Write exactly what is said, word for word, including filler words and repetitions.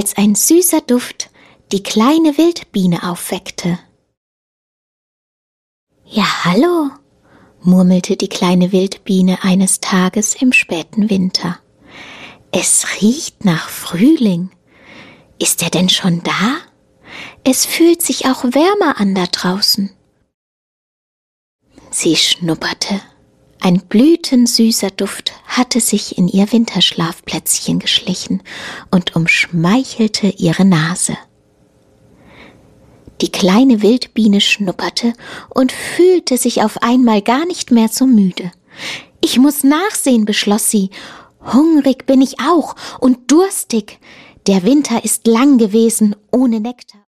als ein süßer Duft die kleine Wildbiene aufweckte. »Ja, hallo«, murmelte die kleine Wildbiene eines Tages im späten Winter. »Es riecht nach Frühling. Ist er denn schon da? Es fühlt sich auch wärmer an da draußen.« Sie schnupperte. Ein blütensüßer Duft hatte sich in ihr Winterschlafplätzchen geschlichen und umschmeichelte ihre Nase. Die kleine Wildbiene schnupperte und fühlte sich auf einmal gar nicht mehr so müde. »Ich muss nachsehen«, beschloss sie. »Hungrig bin ich auch und durstig. Der Winter ist lang gewesen ohne Nektar.«